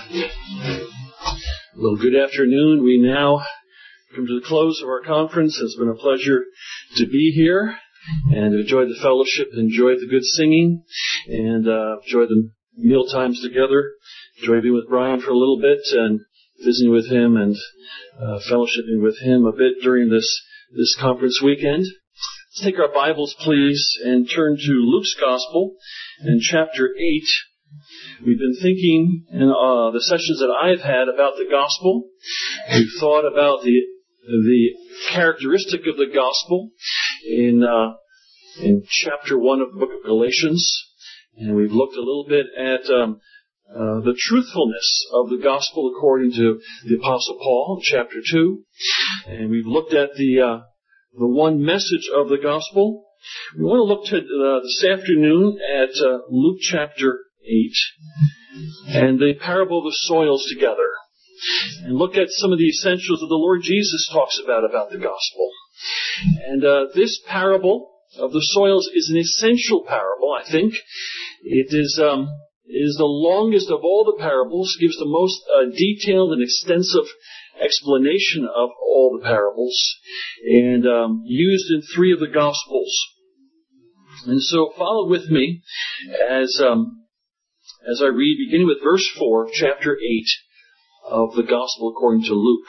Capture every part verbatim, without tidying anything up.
Well, good afternoon. We now come to the close of our conference. It's been a pleasure to be here and enjoy the fellowship, enjoy the good singing, and uh, enjoy the meal times together. Enjoy being with Brian for a little bit and visiting with him and uh, fellowshipping with him a bit during this, this conference weekend. Let's take our Bibles, please, and turn to Luke's Gospel in chapter eight. We've been thinking in uh, the sessions that I've had about the gospel. We've thought about the the characteristic of the gospel in uh, in chapter one of the book of Galatians, and we've looked a little bit at um, uh, the truthfulness of the gospel according to the Apostle Paul, chapter two, and we've looked at the uh, the one message of the gospel. We want to look to uh, this afternoon at uh, Luke chapter eight and the parable of the soils together, and look at some of the essentials that the Lord Jesus talks about about the gospel. And uh, this parable of the soils is an essential parable, I think. It is um, is the longest of all the parables, gives the most uh, detailed and extensive explanation of all the parables, and um, used in three of the Gospels. And so follow with me as um, as I read, beginning with verse four of chapter eight of the Gospel according to Luke.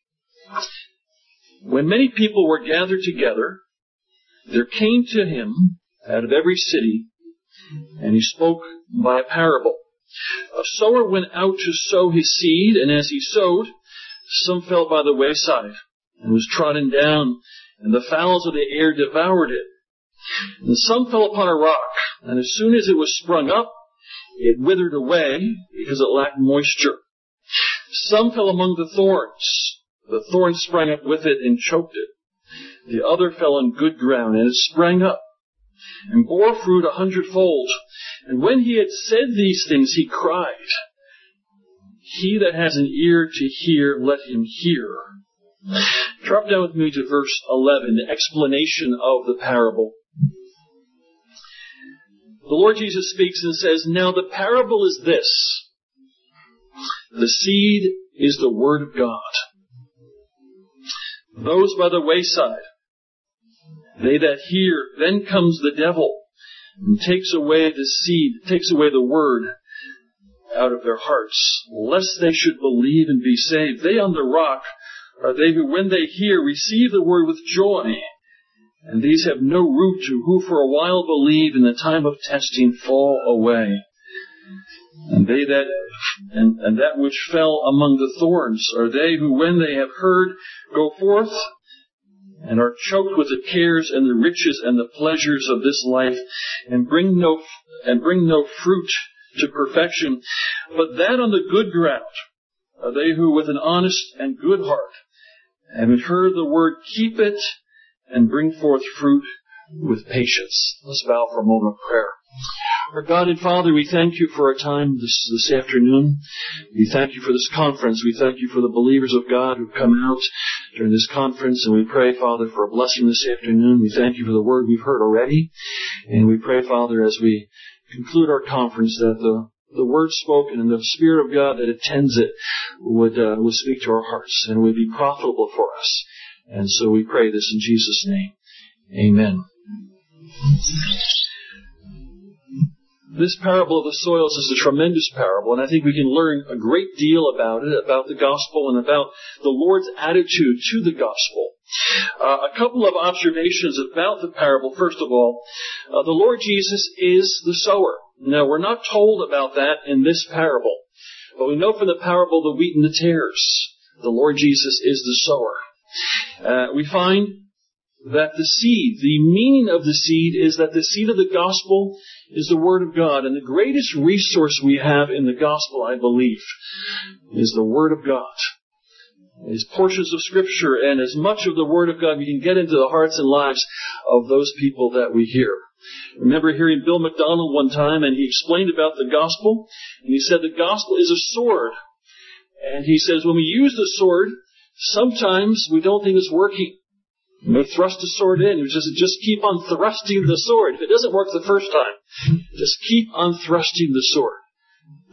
When many people were gathered together, there came to him out of every city, and he spoke by a parable. A sower went out to sow his seed, and as he sowed, some fell by the wayside, and was trodden down, and the fowls of the air devoured it. And some fell upon a rock, and as soon as it was sprung up, it withered away because it lacked moisture. Some fell among the thorns. The thorns sprang up with it and choked it. The other fell on good ground, and it sprang up and bore fruit a hundredfold. And when he had said these things, he cried, "He that has an ear to hear, let him hear." Drop down with me to verse eleven, the explanation of the parable. The Lord Jesus speaks and says, "Now the parable is this. The seed is the word of God. Those by the wayside, they that hear, then comes the devil and takes away the seed, takes away the word out of their hearts, lest they should believe and be saved. They on the rock are they who, when they hear, receive the word with joy. And these have no root, to who for a while believe, in the time of testing fall away. And they that and, and that which fell among the thorns are they who, when they have heard, go forth and are choked with the cares and the riches and the pleasures of this life, and bring no and bring no fruit to perfection. But that on the good ground are they who, with an honest and good heart, having heard the word, keep it and bring forth fruit with patience." Let's bow for a moment of prayer. Our God and Father, we thank you for our time this, this afternoon. We thank you for this conference. We thank you for the believers of God who've come out during this conference. And we pray, Father, for a blessing this afternoon. We thank you for the word we've heard already. And we pray, Father, as we conclude our conference, that the the word spoken and the Spirit of God that attends it would, uh, would speak to our hearts and would be profitable for us. And so we pray this in Jesus' name. Amen. This parable of the soils is a tremendous parable, and I think we can learn a great deal about it, about the gospel, and about the Lord's attitude to the gospel. Uh, a couple of observations about the parable. First of all, uh, the Lord Jesus is the sower. Now, we're not told about that in this parable, but we know from the parable of the wheat and the tares, the Lord Jesus is the sower. Uh, we find that the seed, the meaning of the seed is that the seed of the gospel is the Word of God. And the greatest resource we have in the gospel, I believe, is the Word of God. Is portions of Scripture and as much of the Word of God we can get into the hearts and lives of those people that we hear. I remember hearing Bill McDonald one time, and he explained about the gospel, and he said the gospel is a sword. And he says when we use the sword, sometimes we don't think it's working. You may thrust the sword in. You just, just keep on thrusting the sword. If it doesn't work the first time, just keep on thrusting the sword.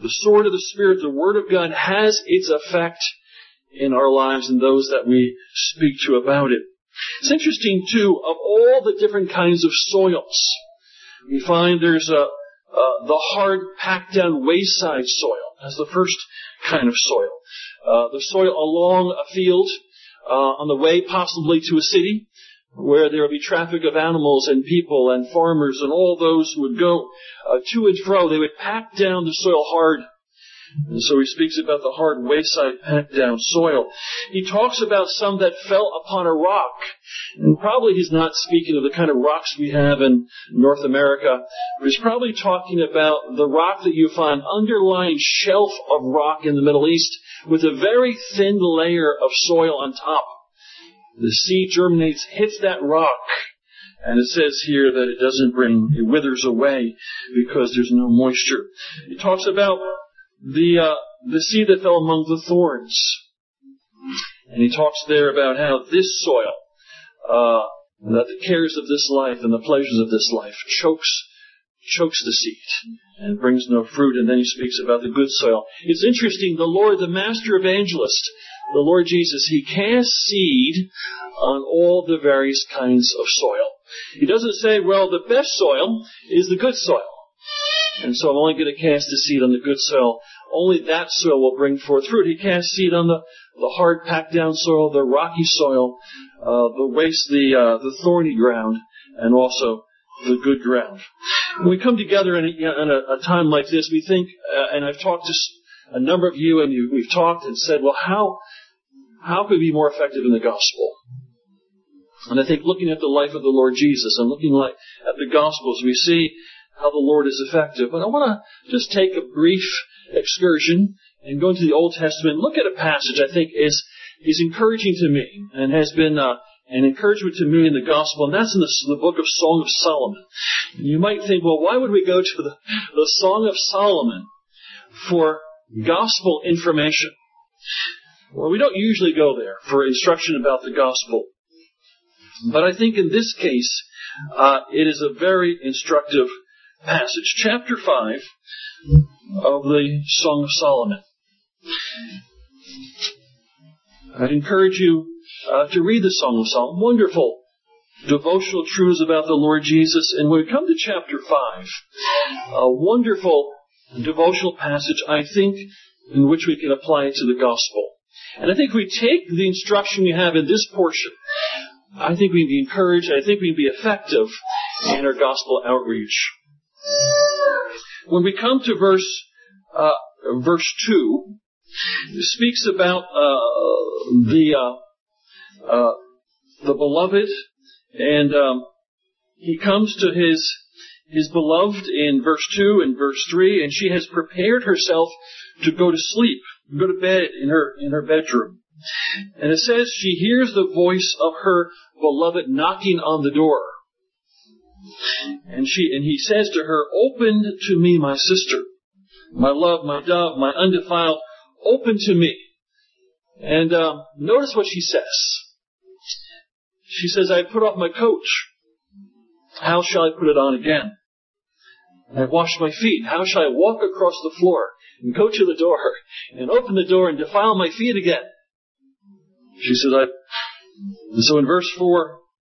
the sword of the Spirit, the Word of God, has its effect in our lives and those that we speak to about it. It's interesting, too, of all the different kinds of soils, we find there's a, uh, the hard, packed-down wayside soil. That's the first kind of soil. Uh, the soil along a field, uh, on the way possibly to a city, where there will be traffic of animals and people and farmers and all those who would go uh, to and fro. They would pack down the soil hard. And so he speaks about the hard wayside packed down soil. He talks about some that fell upon a rock. And probably he's not speaking of the kind of rocks we have in North America. But he's probably talking about the rock that you find underlying shelf of rock in the Middle East with a very thin layer of soil on top. The seed germinates, hits that rock, and it says here that it doesn't bring, it withers away because there's no moisture. He talks about the uh, the seed that fell among the thorns. And he talks there about how this soil, uh, that the cares of this life and the pleasures of this life chokes chokes the seed and brings no fruit. And then he speaks about the good soil. It's interesting, the Lord, the master evangelist, the Lord Jesus, he casts seed on all the various kinds of soil. He doesn't say, well, the best soil is the good soil. And so I'm only going to cast the seed on the good soil. Only that soil will bring forth fruit. He casts seed on the, the hard, packed down soil, the rocky soil, uh, the waste, the, uh, the thorny ground, and also the good ground. When we come together in a, in a, a time like this, we think, uh, and I've talked to a number of you, and you, we've talked and said, well, how, how could we be more effective in the gospel? And I think looking at the life of the Lord Jesus and looking like at the Gospels, we see how the Lord is effective. But I want to just take a brief excursion and go into the Old Testament. Look at a passage I think is is encouraging to me and has been uh, an encouragement to me in the Gospel, and that's in the, the book of Song of Solomon. And you might think, well, why would we go to the, the Song of Solomon for gospel information? Well, we don't usually go there for instruction about the gospel. But I think in this case, uh, it is a very instructive passage. Chapter five of the Song of Solomon. I'd encourage you uh, to read the Song of Solomon. Wonderful devotional truths about the Lord Jesus. And when we come to chapter five, a wonderful devotional passage, I think, in which we can apply it to the gospel. And I think we take the instruction we have in this portion, I think we can be encouraged, I think we can be effective in our gospel outreach. When we come to verse uh, verse two, it speaks about uh, the uh, uh, the beloved, and um, he comes to his his beloved in verse two and verse three, and she has prepared herself to go to sleep, go to bed in her in her bedroom. And it says she hears the voice of her beloved knocking on the door. And she and he says to her, "Open to me, my sister, my love, my dove, my undefiled, open to me." And um, notice what she says. She says, "I put off my coat. How shall I put it on again? I washed my feet. How shall I walk across the floor and go to the door and open the door and defile my feet again?" She says, I, and so in verse four,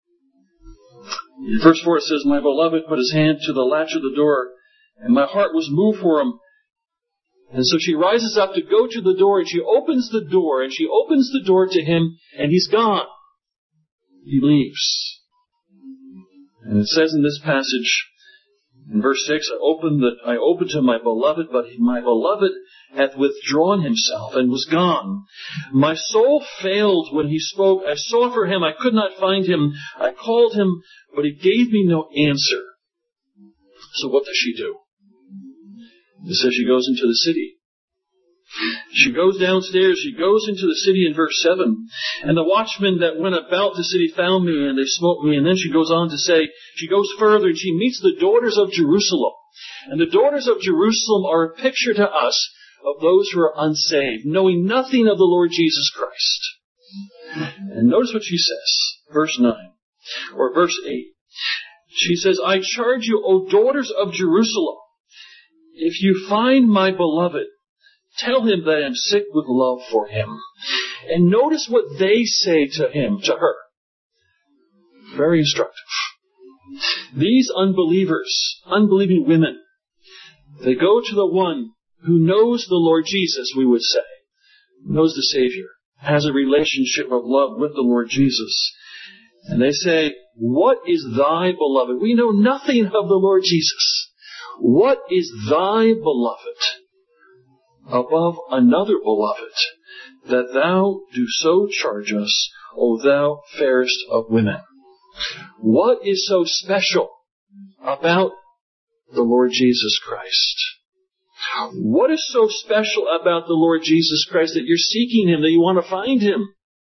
in verse four it says, "My beloved put his hand to the latch of the door, and my heart was moved for him." And so she rises up to go to the door, and she opens the door, and she opens the door to him, and he's gone. He leaves. And it says in this passage, in verse six, I opened the, I opened to my beloved, but my beloved hath withdrawn himself and was gone. My soul failed when he spoke. I sought for him. I could not find him. I called him, but he gave me no answer. So what does she do? It says she goes into the city. She goes downstairs. She goes into the city in verse seven. "And the watchmen that went about the city found me, and they smote me." And then she goes on to say, she goes further, and she meets the daughters of Jerusalem. And the daughters of Jerusalem are a picture to us of those who are unsaved, knowing nothing of the Lord Jesus Christ. And notice what she says, verse nine, or verse eight. She says, "I charge you, O daughters of Jerusalem, if you find my beloved, tell him that I'm sick with love for him. And notice what they say to him, to her. Very instructive. These unbelievers, unbelieving women, they go to the one who knows the Lord Jesus, we would say, knows the Savior, has a relationship of love with the Lord Jesus. And they say, what is thy beloved? We know nothing of the Lord Jesus. What is thy beloved above another beloved, that thou do so charge us, O thou fairest of women? What is so special about the Lord Jesus Christ? What is so special about the Lord Jesus Christ that you're seeking him, that you want to find him?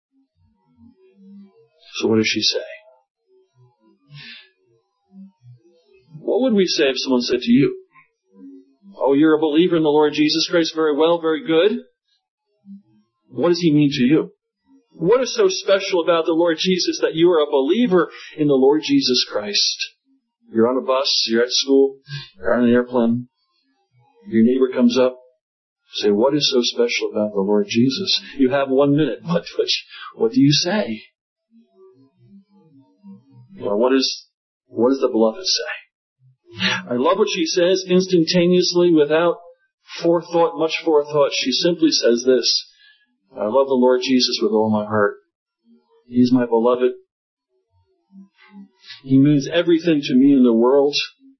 So what does she say? What would we say if someone said to you, oh, you're a believer in the Lord Jesus Christ, very well, very good. What does he mean to you? What is so special about the Lord Jesus that you are a believer in the Lord Jesus Christ? You're on a bus, you're at school, you're on an airplane, your neighbor comes up, say, what is so special about the Lord Jesus? You have one minute. What, what, what do you say? Well, what is, what does the beloved say? I love what she says instantaneously, without forethought, much forethought. She simply says this, I love the Lord Jesus with all my heart. He's my beloved. He means everything to me in the world.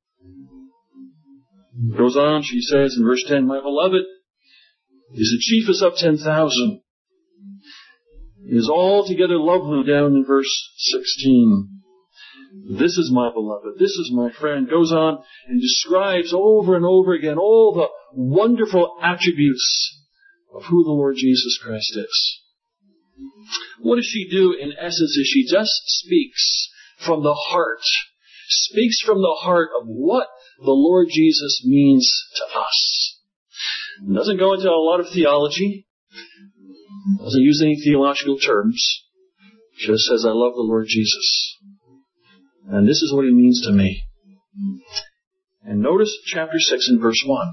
Goes on, she says in verse ten, my beloved is the chiefest of ten thousand. He is altogether lovely down in verse sixteen. This is my beloved. This is my friend. Goes on and describes over and over again all the wonderful attributes of who the Lord Jesus Christ is. What does she do in essence is she just speaks from the heart. Speaks from the heart of what the Lord Jesus means to us. Doesn't go into a lot of theology. Doesn't use any theological terms. Just says, I love the Lord Jesus. And this is what he means to me. And notice chapter six and verse one.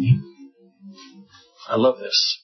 I love this.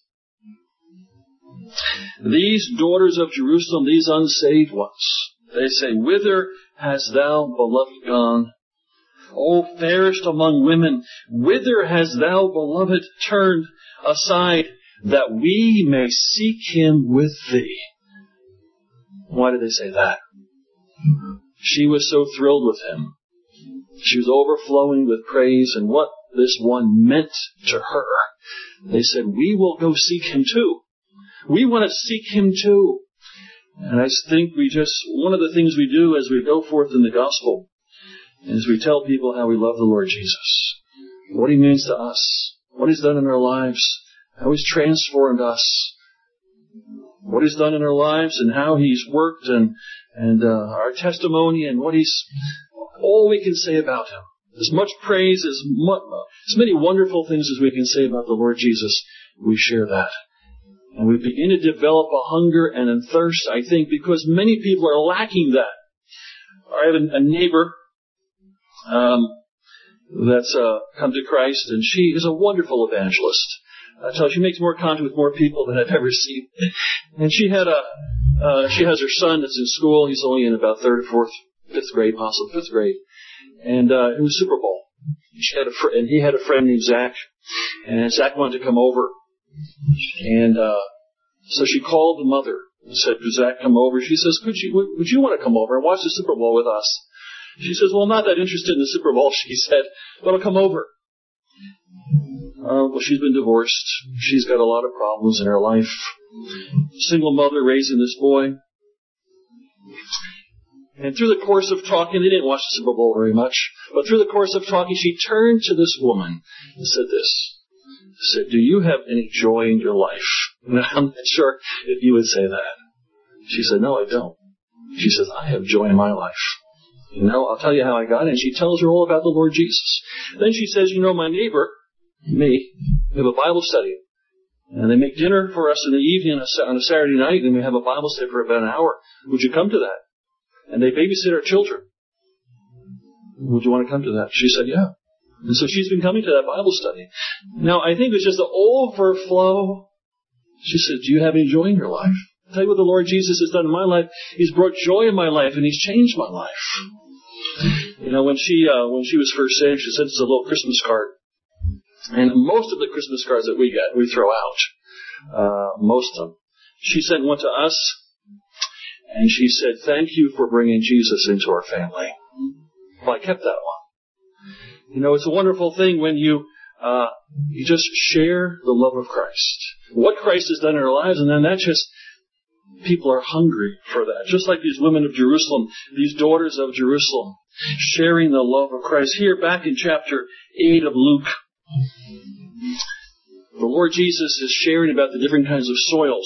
These daughters of Jerusalem, these unsaved ones, they say, whither hast thou, beloved, gone? O fairest among women, whither hast thou, beloved, turned aside, that we may seek him with thee? Why did they say that? She was so thrilled with him. She was overflowing with praise and what this one meant to her. They said, we will go seek him too. We want to seek him too. And I think we just, one of the things we do as we go forth in the gospel is we tell people how we love the Lord Jesus, what he means to us, what he's done in our lives, how he's transformed us, what he's done in our lives and how he's worked, and and uh, our testimony and what he's, all we can say about him. As much praise, as, much, as many wonderful things as we can say about the Lord Jesus, we share that. And we begin to develop a hunger and a thirst, I think, because many people are lacking that. I have a, a neighbor um, that's uh, come to Christ, and she is a wonderful evangelist. I tell you, she makes more contact with more people than I've ever seen. And she had a, uh, she has her son that's in school. He's only in about third or fourth, fifth grade, possibly fifth grade. And uh, it was Super Bowl. She had a fr- and he had a friend named Zach, and Zach wanted to come over. And uh, so she called the mother and said, could Zach come over? She says, could you, would, would you want to come over and watch the Super Bowl with us? She says, well, I'm not that interested in the Super Bowl, she said, but I'll come over. Uh, well, she's been divorced. She's got a lot of problems in her life. Single mother raising this boy. And through the course of talking, they didn't watch the Super Bowl very much, but through the course of talking, she turned to this woman and said this. Said, do you have any joy in your life? Now, I'm not sure if you would say that. She said, no, I don't. She says, I have joy in my life. You know, I'll tell you how I got it. And she tells her all about the Lord Jesus. Then she says, you know, my neighbor, me, we have a Bible study. And they make dinner for us in the evening on a Saturday night, and we have a Bible study for about an hour. Would you come to that? And they babysit our children. Would you want to come to that? She said, yeah. And so she's been coming to that Bible study. Now, I think it was just the overflow. She said, do you have any joy in your life? I'll tell you what the Lord Jesus has done in my life. He's brought joy in my life, and He's changed my life. You know, when she uh, when she was first saved, she sent us a little Christmas card. And most of the Christmas cards that we get, we throw out. Uh, most of them. She sent one to us, and she said, thank you for bringing Jesus into our family. Well, I kept that one. You know, it's a wonderful thing when you uh, you just share the love of Christ. What Christ has done in our lives, and then that just, people are hungry for that. Just like these women of Jerusalem, these daughters of Jerusalem, sharing the love of Christ. Here, back in chapter eight of Luke, the Lord Jesus is sharing about the different kinds of soils.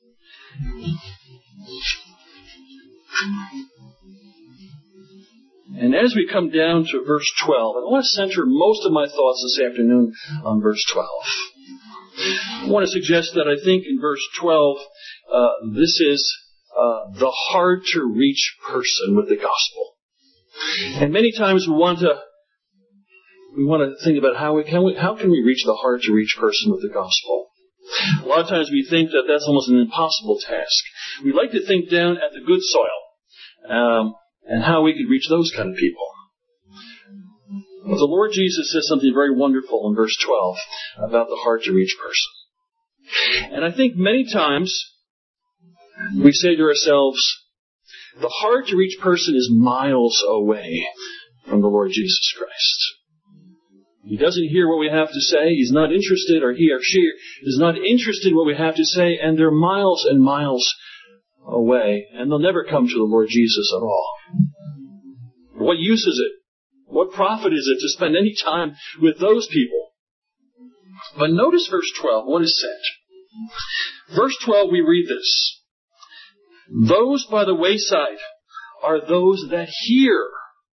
And as we come down to verse twelve, I want to center most of my thoughts this afternoon on verse twelve. I want to suggest that I think in verse twelve, uh, this is uh, the hard-to-reach person with the gospel. And many times we want to we want to think about how we can we, how can we reach the hard-to-reach person with the gospel. A lot of times we think that that's almost an impossible task. We like to think down at the good soil um, and how we could reach those kind of people. But the Lord Jesus says something very wonderful in verse twelve about the hard-to-reach person. And I think many times we say to ourselves, the hard-to-reach person is miles away from the Lord Jesus Christ. He doesn't hear what we have to say. He's not interested, or he or she is not interested in what we have to say, and they're miles and miles away, and they'll never come to the Lord Jesus at all. What use is it? What profit is it to spend any time with those people? But notice verse twelve, what is said. Verse twelve, we read this. Those by the wayside are those that hear.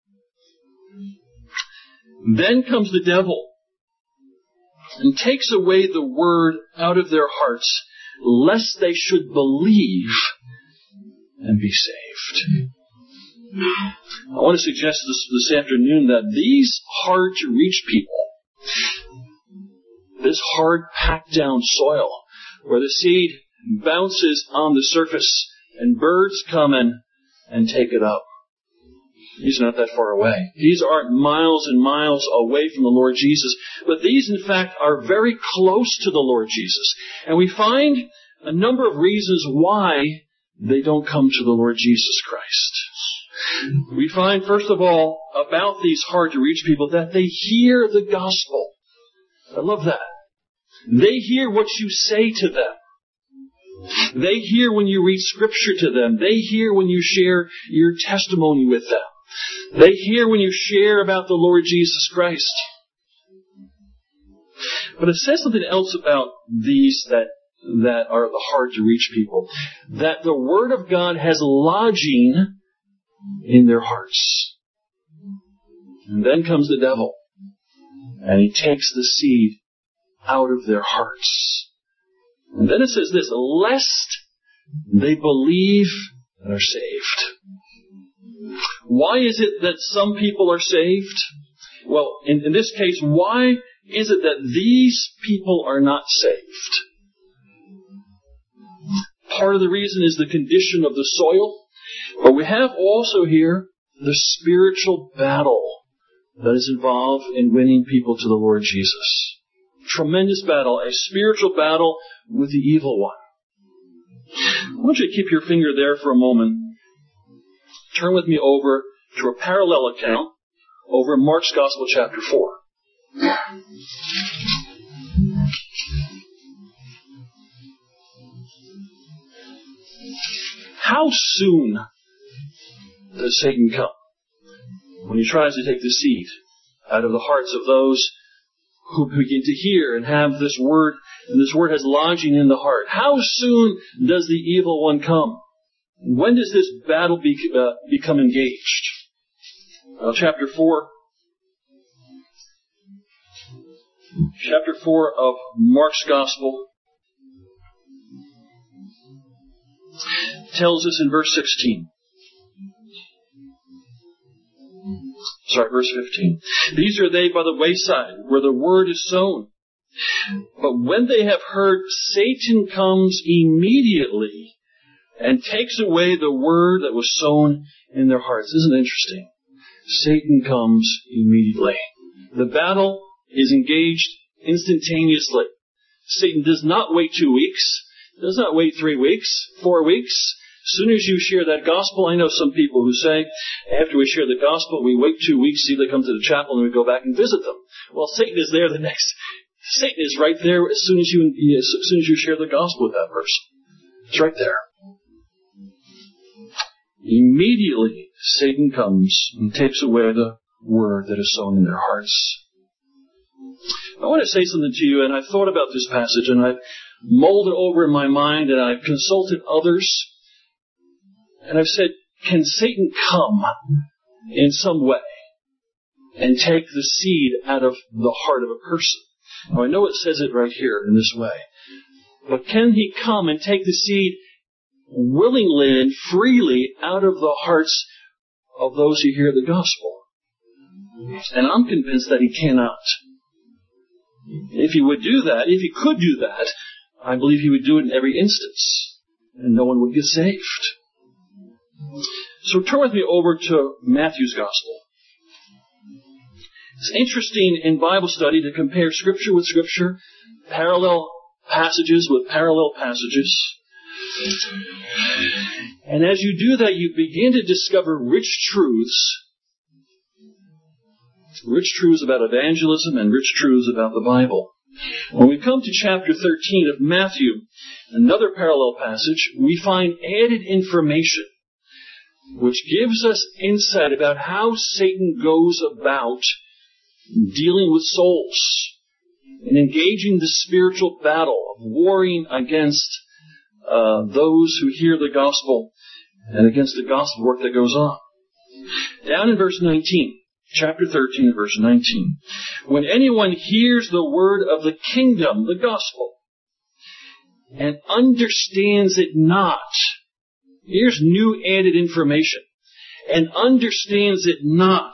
Then comes the devil and takes away the word out of their hearts, lest they should believe and be saved. I want to suggest this, this afternoon that these hard-to-reach people, this hard, packed-down soil, where the seed bounces on the surface and birds come in and take it up. These are not that far away. These aren't miles and miles away from the Lord Jesus, but these, in fact, are very close to the Lord Jesus. And we find a number of reasons why they don't come to the Lord Jesus Christ. We find, first of all, about these hard-to-reach people, that they hear the gospel. I love that. They hear what you say to them. They hear when you read Scripture to them. They hear when you share your testimony with them. They hear when you share about the Lord Jesus Christ. But it says something else about these that, that are the hard-to-reach people. That the Word of God has lodging in their hearts. And then comes the devil. And he takes the seed out of their hearts. And then it says this, lest they believe and are saved. Why is it that some people are saved? Well, in, in this case, why is it that these people are not saved? Part of the reason is the condition of the soil, but we have also here the spiritual battle that is involved in winning people to the Lord Jesus. Tremendous battle, a spiritual battle with the evil one. I want you to keep your finger there for a moment. Turn with me over to a parallel account over in Mark's Gospel, chapter four. How soon does Satan come? When he tries to take the seed out of the hearts of those who begin to hear and have this word, and this word has lodging in the heart. How soon does the evil one come? When does this battle be, uh, become engaged? Well, chapter four, chapter four of Mark's Gospel tells us in verse sixteen. Sorry, verse fifteen. These are they by the wayside, where the word is sown. But when they have heard, Satan comes immediately and takes away the word that was sown in their hearts. Isn't it interesting? Satan comes immediately. The battle is engaged instantaneously. Satan does not wait two weeks, does not wait three weeks, four weeks. As soon as you share that gospel, I know some people who say, after we share the gospel, we wait two weeks, see they come to the chapel, and we go back and visit them. Well, Satan is there the next. Satan is right there as soon as you as soon as you share the gospel with that person. It's right there. Immediately, Satan comes and takes away the word that is sown in their hearts. I want to say something to you, and I've thought about this passage, and I've mulled it over in my mind, and I've consulted others, and I've said, can Satan come in some way and take the seed out of the heart of a person? Now, I know it says it right here in this way, but can he come and take the seed willingly and freely out of the hearts of those who hear the gospel? And I'm convinced that he cannot. If he would do that, if he could do that, I believe he would do it in every instance, and no one would get saved. So turn with me over to Matthew's gospel. It's interesting in Bible study to compare Scripture with Scripture, parallel passages with parallel passages. And as you do that, you begin to discover rich truths. Rich truths about evangelism and rich truths about the Bible. When we come to chapter thirteen of Matthew, another parallel passage, we find added information which gives us insight about how Satan goes about dealing with souls and engaging the spiritual battle of warring against uh, those who hear the gospel and against the gospel work that goes on. Down in verse nineteen, chapter thirteen, verse nineteen. When anyone hears the word of the kingdom, the gospel, and understands it not, here's new added information, and understands it not,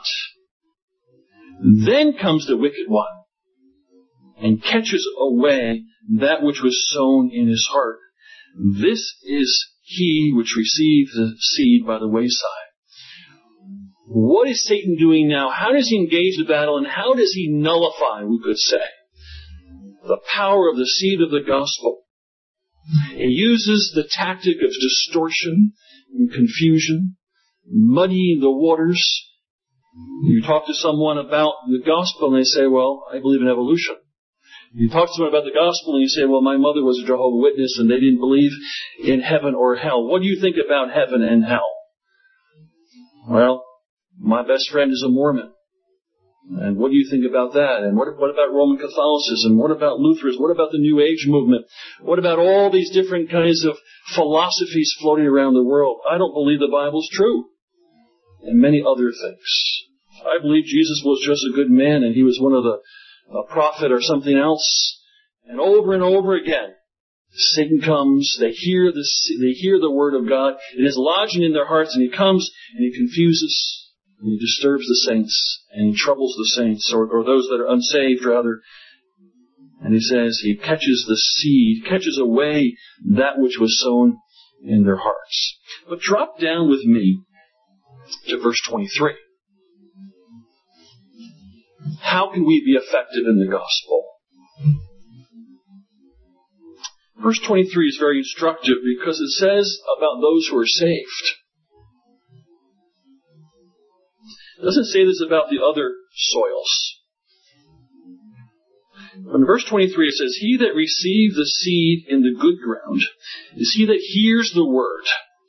then comes the wicked one and catches away that which was sown in his heart. This is he which received the seed by the wayside. What is Satan doing now? How does he engage the battle, and how does he nullify, we could say, the power of the seed of the gospel? He uses the tactic of distortion and confusion, muddying the waters. You talk to someone about the gospel and they say, well, I believe in evolution. You talk to someone about the gospel and you say, well, my mother was a Jehovah's Witness and they didn't believe in heaven or hell. What do you think about heaven and hell? Well, my best friend is a Mormon. And what do you think about that? And what, what about Roman Catholicism? What about Lutheranism? What about the New Age movement? What about all these different kinds of philosophies floating around the world? I don't believe the Bible's true. And many other things. I believe Jesus was just a good man and he was one of the a prophet or something else. And over and over again, Satan comes, they hear the, they hear the word of God, it is lodging in their hearts, and he comes and he confuses, and he disturbs the saints, and he troubles the saints, or, or those that are unsaved rather. And he says he catches the seed, catches away that which was sown in their hearts. But drop down with me to verse twenty-three. How can we be effective in the gospel? Verse twenty-three is very instructive because it says about those who are saved. It doesn't say this about the other soils. In verse twenty-three it says, he that received the seed in the good ground is he that hears the word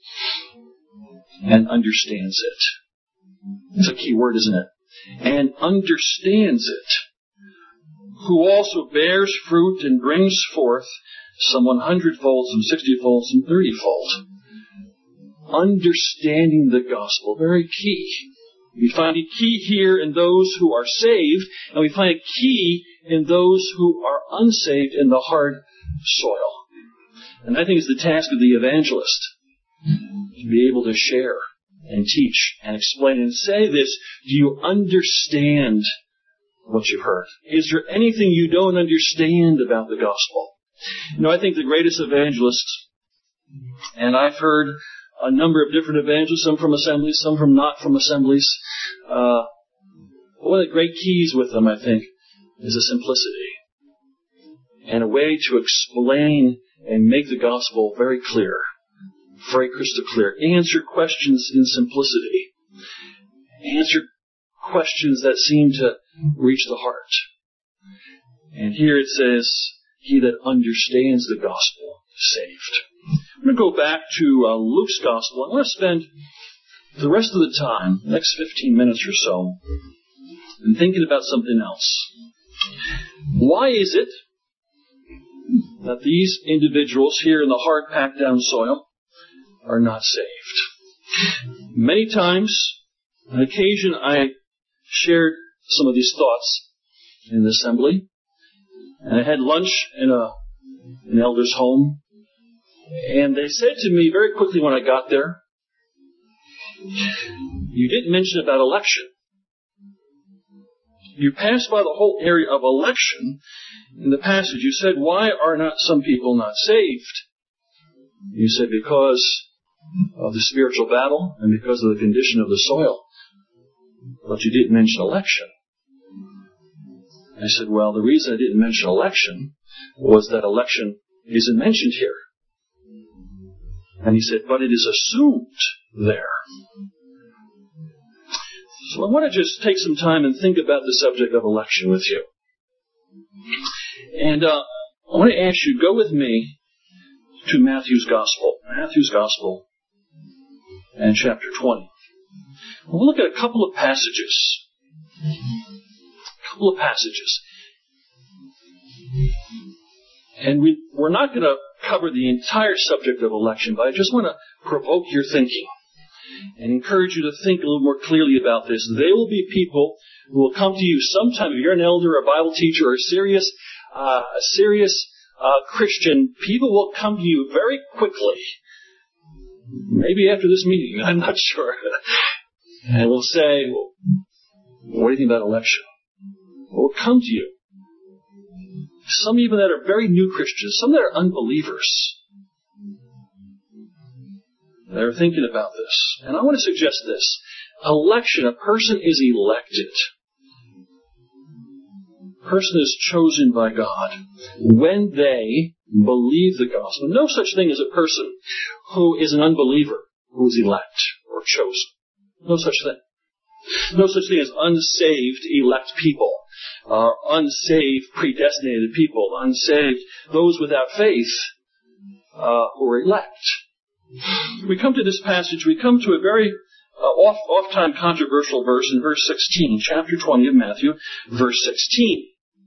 and understands it. That's a key word, isn't it? And understands it. Who also bears fruit and brings forth some one hundredfold, some sixtyfold, some thirtyfold. Understanding the gospel, very key. We find a key here in those who are saved, and we find a key in those who are unsaved in the hard soil. And I think it's the task of the evangelist to be able to share and teach and explain and say this. Do you understand what you've heard? Is there anything you don't understand about the gospel? You know, I think the greatest evangelists, and I've heard a number of different evangelists, some from assemblies, some from not from assemblies. Uh, one of the great keys with them, I think, is a simplicity and a way to explain and make the gospel very clear, very crystal clear. Answer questions in simplicity. Answer questions that seem to reach the heart. And here it says, he that understands the gospel is saved. I'm going to go back to uh, Luke's gospel. I want to spend the rest of the time, the next fifteen minutes or so, in thinking about something else. Why is it that these individuals here in the hard packed down soil are not saved? Many times, on occasion, I shared some of these thoughts in the assembly, and I had lunch in a an elder's home, and they said to me very quickly when I got there, you didn't mention about election. You passed by the whole area of election in the passage. You said, why are not some people not saved? You said, because of the spiritual battle and because of the condition of the soil. But you didn't mention election. I said, well, the reason I didn't mention election was that election isn't mentioned here. And he said, but it is assumed there. So I want to just take some time and think about the subject of election with you. And uh, I want to ask you, go with me to Matthew's Gospel. Matthew's Gospel and chapter twenty. We'll look at a couple of passages. A couple of passages. And we, we're not going to cover the entire subject of election, but I just want to provoke your thinking and encourage you to think a little more clearly about this. There will be people who will come to you sometime, if you're an elder, or a Bible teacher, or a serious, uh, a serious uh, Christian, people will come to you very quickly, maybe after this meeting, I'm not sure, and will say, well, what do you think about election? Will come to you. Some even that are very new Christians, some that are unbelievers. They're thinking about this. And I want to suggest this. Election, a person is elected. A person is chosen by God when they believe the gospel. No such thing as a person who is an unbeliever who is elect or chosen. No such thing. No such thing as unsaved elect people, or unsaved predestinated people, unsaved those without faith uh, who are elect. We come to this passage, we come to a very uh, oft, oft-time controversial verse in verse sixteen, chapter twenty of Matthew, verse sixteen.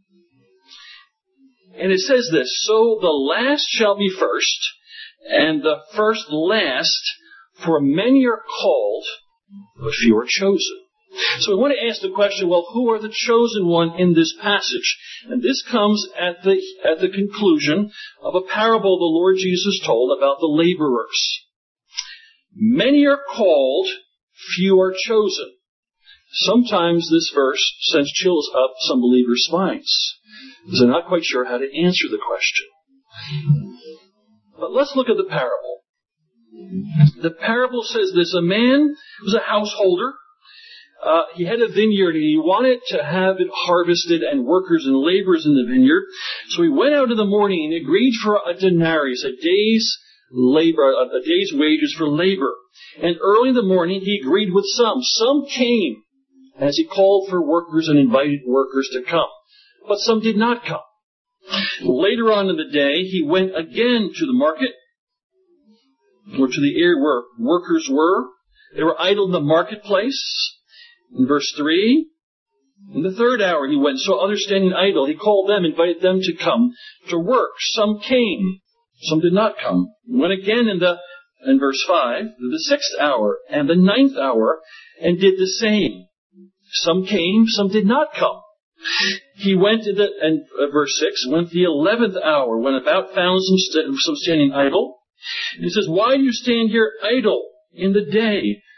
And it says this, so the last shall be first, and the first last, for many are called, but few are chosen. So we want to ask the question, well, who are the chosen one in this passage? And this comes at the at the conclusion of a parable the Lord Jesus told about the laborers. Many are called, few are chosen. Sometimes this verse sends chills up some believers' spines, because they're not quite sure how to answer the question. But let's look at the parable. The parable says this, a man was a householder. Uh, he had a vineyard and he wanted to have it harvested and workers and laborers in the vineyard. So he went out in the morning and agreed for a denarius, a day's labor, a, a day's wages for labor. And early in the morning he agreed with some. Some came as he called for workers and invited workers to come. But some did not come. Later on in the day he went again to the market, or to the area where workers were. They were idle in the marketplace. In verse three, in the third hour he went, saw others standing idle. He called them, invited them to come to work. Some came, some did not come. He went again in the in verse five, the sixth hour and the ninth hour, and did the same. Some came, some did not come. He went in the, and uh, verse six, went the eleventh hour, when about found some, st- some standing idle. And he says, why do you stand here idle in the day?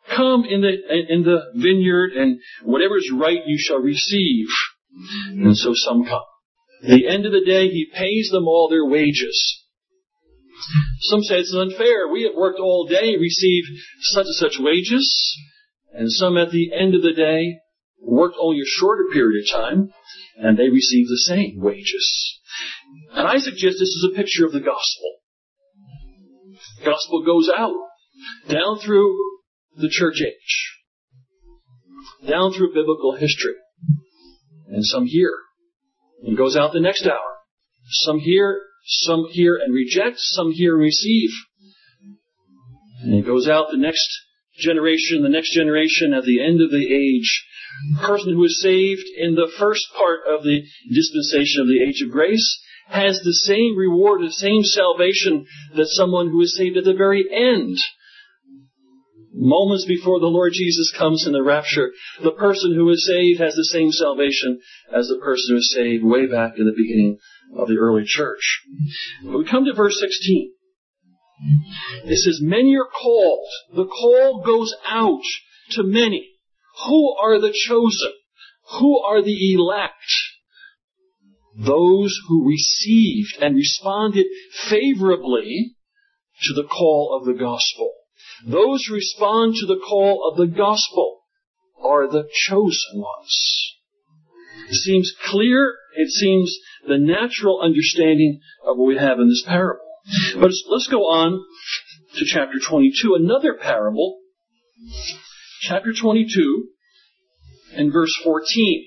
Come in the in the vineyard, and whatever is right you shall receive. And so some come. At the end of the day, he pays them all their wages. Some say it's unfair. We have worked all day, receive such and such wages. And some at the end of the day worked only a shorter period of time, and they receive the same wages. And I suggest this is a picture of the gospel. The gospel goes out, down through the church age, down through biblical history. And some hear, and goes out the next hour. Some hear, some hear and reject, some hear and receive. And it goes out the next generation, the next generation at the end of the age. The person who is saved in the first part of the dispensation of the age of grace has the same reward, the same salvation that someone who is saved at the very end. Moments before the Lord Jesus comes in the rapture, the person who is saved has the same salvation as the person who is saved way back in the beginning of the early church. But we come to verse sixteen. It says, many are called. The call goes out to many. Who are the chosen? Who are the elect? Those who received and responded favorably to the call of the gospel. Those who respond to the call of the gospel are the chosen ones. It seems clear. It seems the natural understanding of what we have in this parable. But let's go on to chapter twenty-two, another parable. Chapter twenty-two and verse fourteen.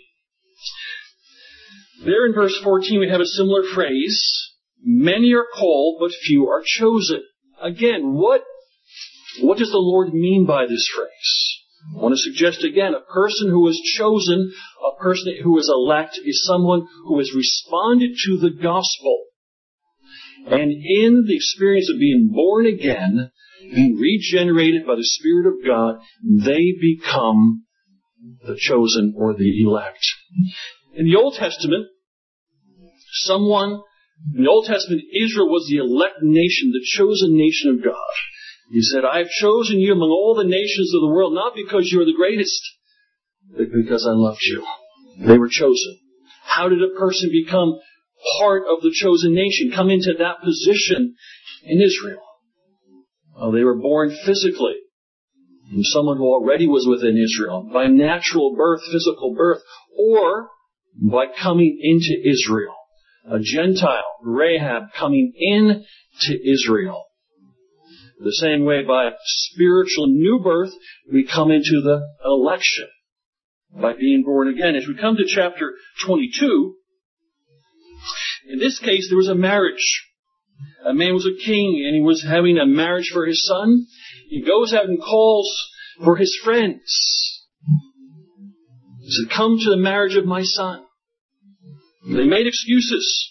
There in verse fourteen we have a similar phrase. Many are called, but few are chosen. Again, what What does the Lord mean by this phrase? I want to suggest again, a person who is chosen, a person who is elect, is someone who has responded to the gospel. And in the experience of being born again, being regenerated by the Spirit of God, they become the chosen or the elect. In the Old Testament, someone, in the Old Testament, Israel was the elect nation, the chosen nation of God. He said, I have chosen you among all the nations of the world, not because you are the greatest, but because I loved you. They were chosen. How did a person become part of the chosen nation, come into that position in Israel? Well, they were born physically from someone who already was within Israel, by natural birth, physical birth, or by coming into Israel. A Gentile, Rahab, coming in to Israel. The same way, by spiritual new birth, we come into the election by being born again. As we come to chapter twenty-two, in this case, there was a marriage. A man was a king, and he was having a marriage for his son. He goes out and calls for his friends. He said, come to the marriage of my son. They made excuses.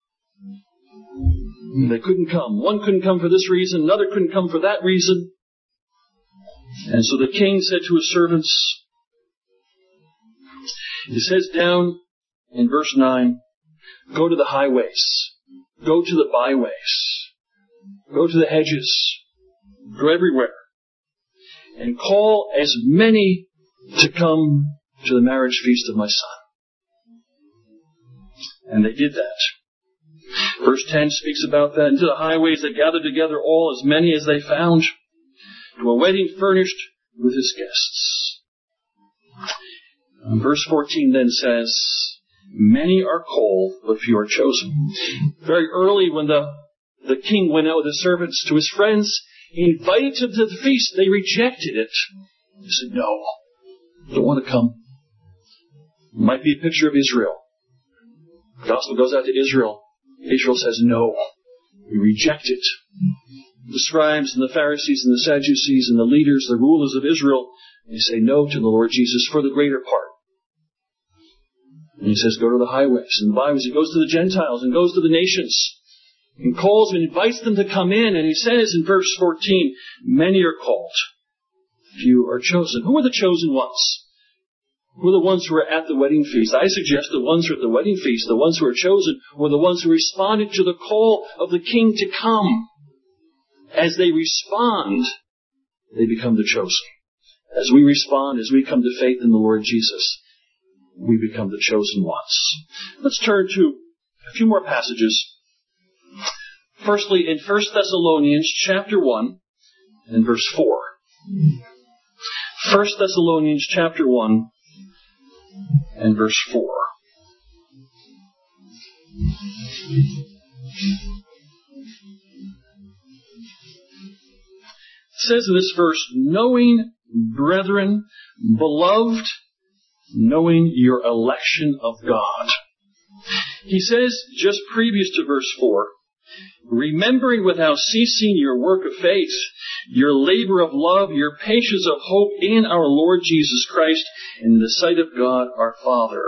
They couldn't come. One couldn't come for this reason. Another couldn't come for that reason. And so the king said to his servants, it says down in verse nine, go to the highways. Go to the byways. Go to the hedges. Go everywhere. And call as many to come to the marriage feast of my son. And they did that. Verse ten speaks about that. Into the highways they gathered together all, as many as they found, to a wedding furnished with his guests. And verse fourteen then says, many are called, but few are chosen. Very early when the, the king went out with his servants to his friends, he invited them to the feast. They rejected it. They said, no, don't want to come. It might be a picture of Israel. The gospel goes out to Israel. Israel says, no, we reject it. The scribes and the Pharisees and the Sadducees and the leaders, the rulers of Israel, they say no to the Lord Jesus for the greater part. And he says, go to the highways and the byways. He goes to the Gentiles and goes to the nations and calls them and invites them to come in. And he says in verse fourteen, many are called, few are chosen. Who are the chosen ones? Who are the ones who are at the wedding feast? I suggest the ones who are at the wedding feast, the ones who are chosen, were the ones who responded to the call of the king to come. As they respond, they become the chosen. as we respond, as we come to faith in the Lord Jesus, we become the chosen ones. Let's turn to a few more passages. Firstly, in First Thessalonians chapter one and verse four. First Thessalonians chapter one and verse four. It says in this verse, knowing, brethren, beloved, knowing your election of God. He says, just previous to verse four, remembering without ceasing your work of faith, your labor of love, your patience of hope in our Lord Jesus Christ, in the sight of God our Father.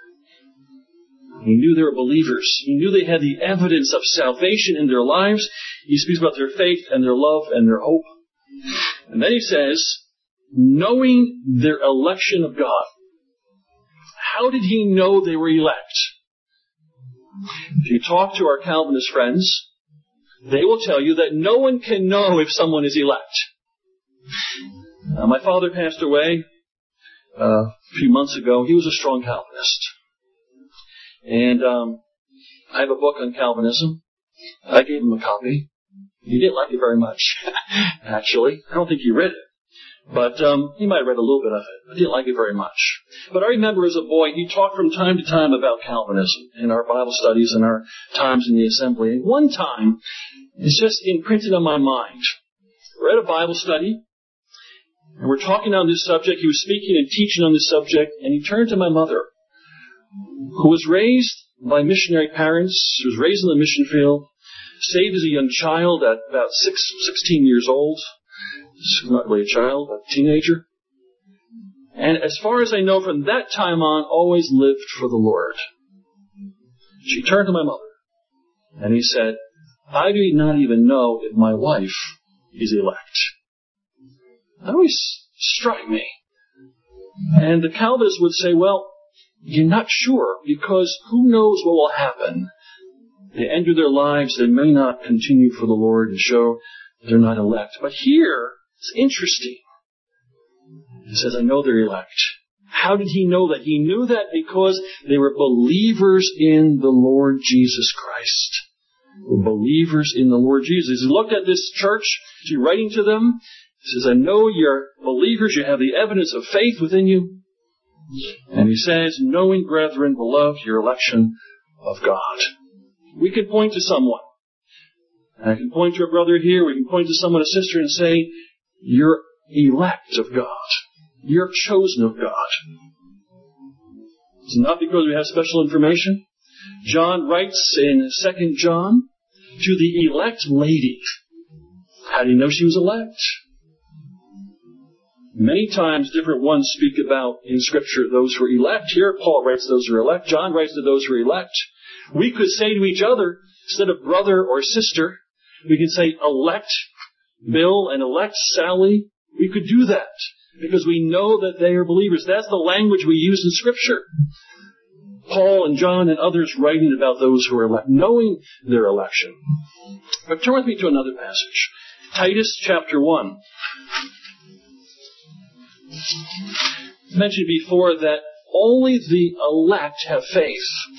He knew they were believers. He knew they had the evidence of salvation in their lives. He speaks about their faith and their love and their hope. And then he says, knowing their election of God. How did he know they were elect? If you talk to our Calvinist friends, they will tell you that no one can know if someone is elect. Uh, my father passed away uh, a few months ago. He was a strong Calvinist. And um, I have a book on Calvinism. I gave him a copy. He didn't like it very much, actually. I don't think he read it. But um, he might have read a little bit of it. But he didn't like it very much. But I remember as a boy, he talked from time to time about Calvinism in our Bible studies and our times in the assembly. And one time, it's just imprinted on my mind. We're at a Bible study, and we're talking on this subject. He was speaking and teaching on this subject, and he turned to my mother, who was raised by missionary parents, who was raised in the mission field, saved as a young child at about six, sixteen years old. Not really a child, a teenager. And as far as I know, from that time on, always lived for the Lord. She turned to my mother, and he said, I do not even know if my wife is elect. That always struck me. And the Calvinists would say, well, you're not sure, because who knows what will happen. They enter their lives, they may not continue for the Lord and show they're not elect. But here, it's interesting. He says, I know they're elect. How did he know that? He knew that because they were believers in the Lord Jesus Christ. Believers in the Lord Jesus. As he looked at this church, is he writing to them? He says, I know you're believers, you have the evidence of faith within you. And he says, knowing, brethren, beloved, your election of God. We can point to someone. I can point to a brother here, we can point to someone, a sister, and say, you're elect of God. You're chosen of God. It's not because we have special information. John writes in Second John, to the elect lady. How do you know she was elect? Many times different ones speak about in Scripture those who are elect. Here Paul writes those who are elect. John writes to those who are elect. We could say to each other, instead of brother or sister, we can say elect Bill and elect Sally. We could do that because we know that they are believers. That's the language we use in Scripture. Paul and John and others writing about those who are elect, knowing their election. But turn with me to another passage. Titus chapter one. I mentioned before that only the elect have faith.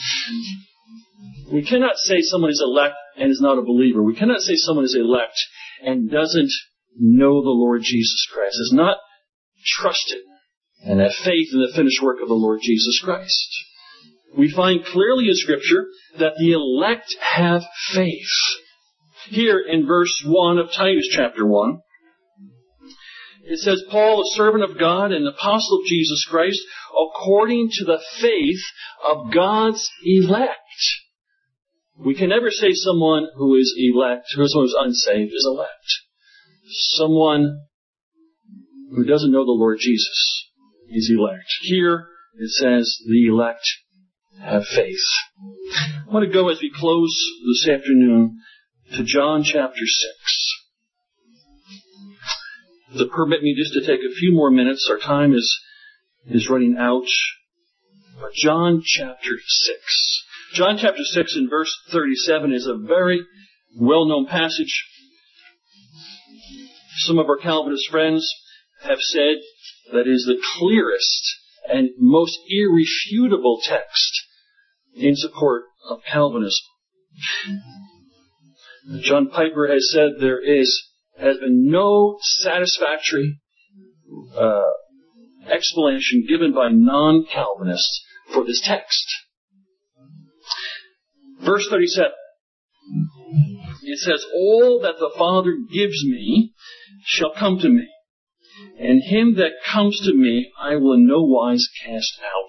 We cannot say someone is elect and is not a believer. We cannot say someone is elect and doesn't know the Lord Jesus Christ, is not trusted and have faith in the finished work of the Lord Jesus Christ. We find clearly in Scripture that the elect have faith. Here in verse one of Titus chapter one, it says, Paul, a servant of God and apostle of Jesus Christ, according to the faith of God's elect. We can never say someone who is elect, or someone who is unsaved is elect. Someone who doesn't know the Lord Jesus is elect. Here it says the elect have faith. I want to go as we close this afternoon to John chapter six. To permit me just to take a few more minutes, our time is is running out. But John chapter six. John chapter six and verse thirty-seven is a very well-known passage. Some of our Calvinist friends have said that is the clearest and most irrefutable text in support of Calvinism. John Piper has said there is has been no satisfactory uh, explanation given by non-Calvinists for this text. Verse thirty-seven. It says, "All that the Father gives me shall come to me, and him that comes to me I will in no wise cast out."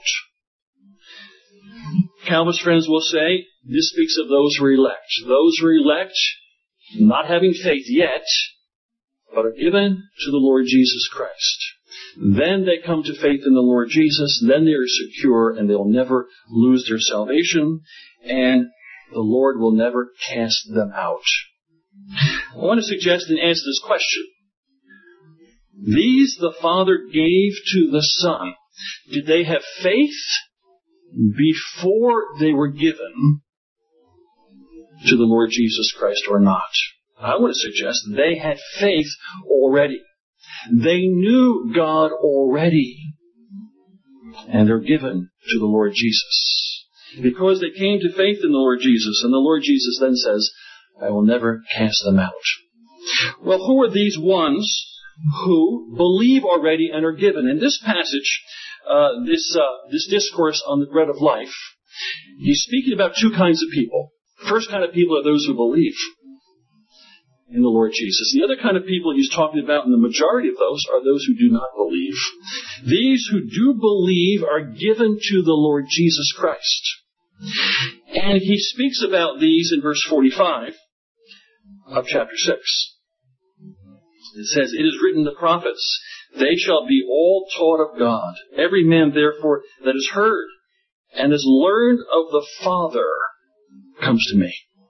Calvinist friends will say, this speaks of those who are elect. Those who are elect, not having faith yet, but are given to the Lord Jesus Christ. Then they come to faith in the Lord Jesus, then they are secure, and they'll never lose their salvation, and the Lord will never cast them out. I want to suggest and answer this question. These the Father gave to the Son. Did they have faith before they were given to the Lord Jesus Christ or not? I want to suggest they had faith already. They knew God already. And they're given to the Lord Jesus. Because they came to faith in the Lord Jesus. And the Lord Jesus then says, I will never cast them out. Well, who are these ones who believe already and are given? In this passage, uh, this uh, this discourse on the bread of life, he's speaking about two kinds of people. First kind of people are those who believe in the Lord Jesus. The other kind of people he's talking about, and the majority of those, are those who do not believe. These who do believe are given to the Lord Jesus Christ. And he speaks about these in verse forty-five of chapter six. It says, "It is written in the prophets, they shall be all taught of God. Every man, therefore, that has heard and has learned of the Father comes to me."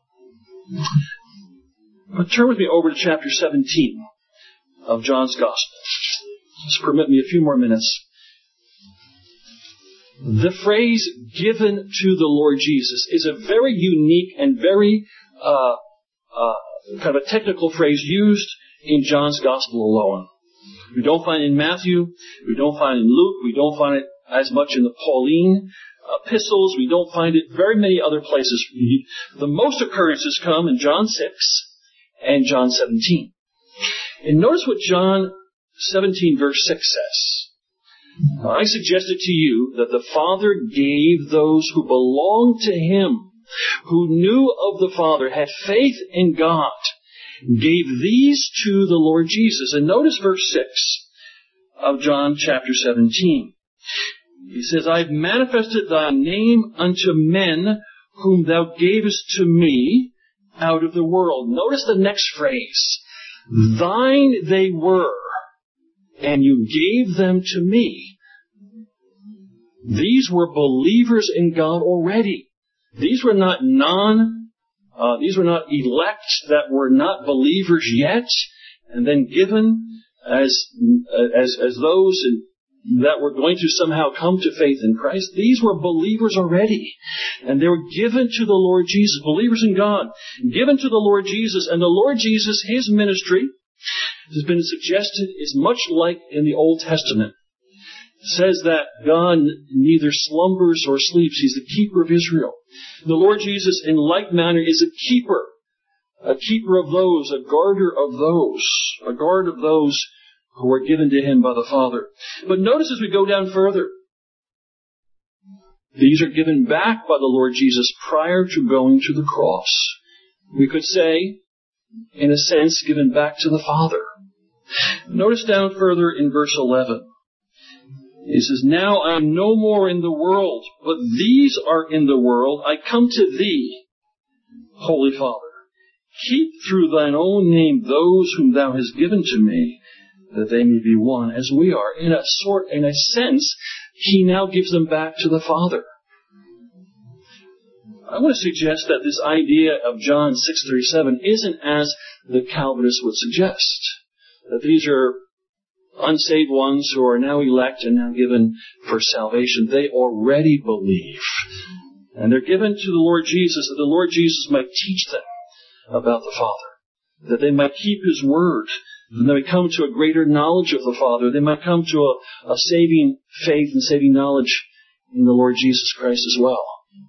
But turn with me over to chapter seventeen of John's Gospel. Just permit me a few more minutes. The phrase "given to the Lord Jesus" is a very unique and very uh, uh, kind of a technical phrase used in John's Gospel alone. We don't find it in Matthew. We don't find it in Luke. We don't find it as much in the Pauline epistles. We don't find it very many other places. The most occurrences come in John six and John seventeen. And notice what John seventeen verse six says. "I suggested to you that the Father gave those who belonged to Him, who knew of the Father, had faith in God, gave these to the Lord Jesus." And notice verse six of John chapter seventeen. He says, "I have manifested thy name unto men whom thou gavest to me out of the world." Notice the next phrase. "Thine they were, and you gave them to me." These were believers in God already. These were not non, uh, these were not elect that were not believers yet, and then given as as as those that were going to somehow come to faith in Christ. These were believers already, and they were given to the Lord Jesus. Believers in God, given to the Lord Jesus, and the Lord Jesus, His ministry, has been suggested, is much like in the Old Testament. It says that God neither slumbers or sleeps. He's the keeper of Israel. The Lord Jesus, in like manner, is a keeper. A keeper of those, a guarder of those, a guard of those who are given to Him by the Father. But notice as we go down further, these are given back by the Lord Jesus prior to going to the cross. We could say, in a sense, given back to the Father. Notice down further in verse eleven. He says, "Now I am no more in the world, but these are in the world. I come to Thee, Holy Father. Keep through Thine own name those whom Thou hast given to me, that they may be one as we are." In a sort, in a sense, He now gives them back to the Father. I want to suggest that this idea of John six thirty-seven isn't as the Calvinists would suggest. That these are unsaved ones who are now elect and now given for salvation. They already believe. And they're given to the Lord Jesus, that the Lord Jesus might teach them about the Father. That they might keep His word. And they may come to a greater knowledge of the Father. They might come to a, a saving faith and saving knowledge in the Lord Jesus Christ as well.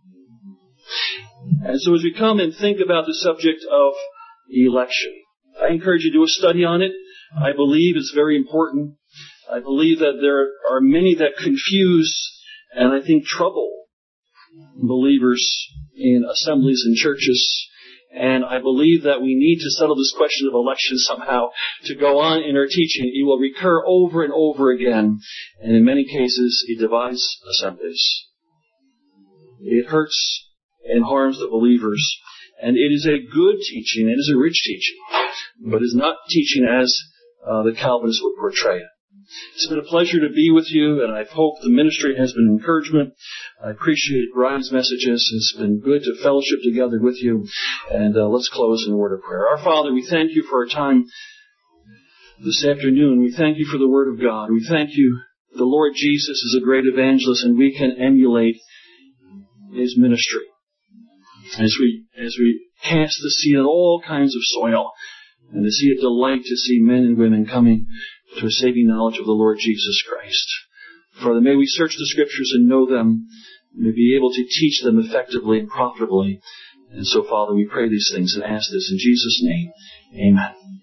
And so as we come and think about the subject of election, I encourage you to do a study on it. I believe it's very important. I believe that there are many that confuse and I think trouble believers in assemblies and churches. And I believe that we need to settle this question of election somehow to go on in our teaching. It will recur over and over again. And in many cases, it divides assemblies. It hurts and harms the believers. And it is a good teaching. It is a rich teaching. But it is not teaching as uh, the Calvinists would portray it. It's been a pleasure to be with you, and I hope the ministry has been an encouragement. I appreciate Brian's messages. It's been good to fellowship together with you. And uh, let's close in a word of prayer. Our Father, we thank you for our time this afternoon. We thank you for the Word of God. We thank you. The Lord Jesus is a great evangelist, and we can emulate His ministry. As we, as we cast the seed on all kinds of soil, and to see a delight to see men and women coming to a saving knowledge of the Lord Jesus Christ. Father, may we search the Scriptures and know them, may be able to teach them effectively and profitably. And so, Father, we pray these things and ask this in Jesus' name. Amen.